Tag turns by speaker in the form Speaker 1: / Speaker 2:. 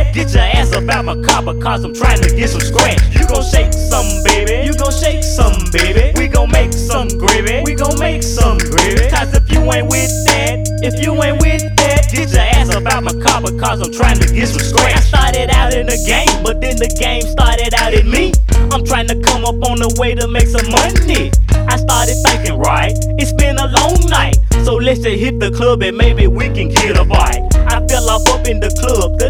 Speaker 1: Get your ass up out my car because I'm trying to get some scratch. You gon' shake some, baby. You gon' shake some, baby. We gon' make some gravy. We gon' make some gravy. Cause if you ain't with that, if you ain't with that, get your ass up out my car because I'm trying to get some scratch. I started out in the game, but then the game started out in me. I'm trying to come up on the way to make some money. I started thinking, right, it's been a long night, so let's just hit the club and maybe we can get a bite. I fell off up in the club.